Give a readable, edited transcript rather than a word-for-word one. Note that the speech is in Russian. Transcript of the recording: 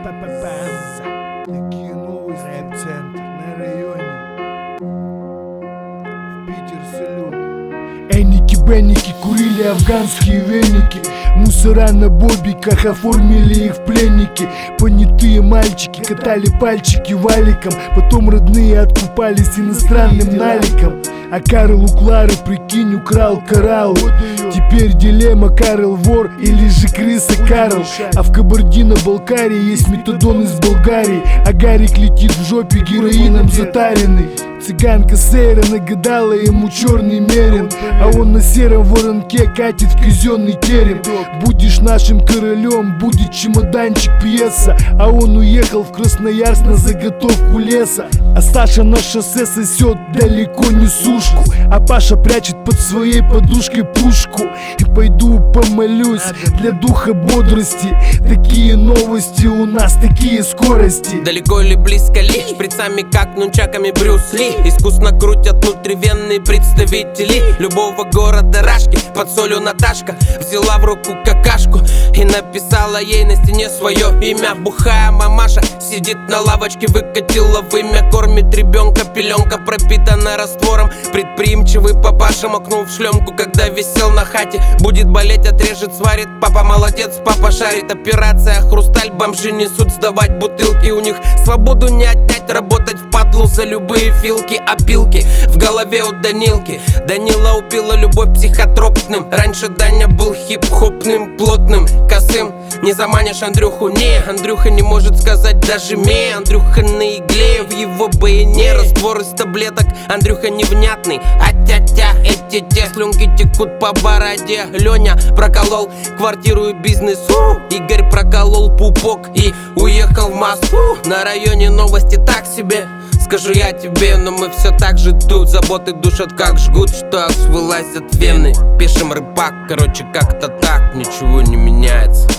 Такие новости. Рэп-центр на районе. В Питер салют. Энники-бенники курили афганские веники. Мусора на бобиках оформили их в пленники. Понятые мальчики катали пальчики валиком. Потом родные откупались иностранным наликом. А Карл у Клары, прикинь, украл коралл. Теперь дилемма: Карл вор или же крыса Карл. А в Кабардино-Балкарии есть метадон из Болгарии. А Гарик летит в жопе героином затаренный. Цыганка Сейра нагадала ему черный мерин, а он на сером воронке катит в казенный терем. Будешь нашим королем, будет чемоданчик пьеса. А он уехал в Красноярск на заготовку леса. А Саша на шоссе сосет далеко не сушку, а Паша прячет под своей подушкой пушку. И пойду помолюсь для духа бодрости. Такие новости у нас, такие скорости. Далеко ли, близко ли, шприцами как нунчаками Брюс Ли. Искусно крутят внутривенные представители любого города рашки. Под солью Наташка взяла в руку какашку и написала ей на стене свое имя. Бухая мамаша сидит на лавочке, выкатила вымя. Кормит ребенка, пеленка пропитана раствором. Предприимчивый папаша макнул в шлемку, когда висел на хате. Будет болеть, отрежет, сварит. Папа молодец, папа шарит. Операция хрусталь, бомжи несут сдавать бутылки. У них свободу не отнять, работать в падлу за любые филки. Опилки в голове у Данилки. Данила убила любовь психотропным. Раньше Даня был хип-хопным, плотным, косым. Не заманишь Андрюху, не. Андрюха не может сказать даже ме. Андрюха на игле, в его БН раствор из таблеток. Андрюха невнятный, а-тя-тя, эти-те. Слюнки текут по бороде. Леня проколол квартиру и бизнес. Игорь проколол пупок и уехал в Москву. На районе новости так себе, скажу я тебе, но мы все так же тут. Заботы душат как жгут, что аж вылазят вены. Пишем рыбак, короче как-то так, ничего не меняется.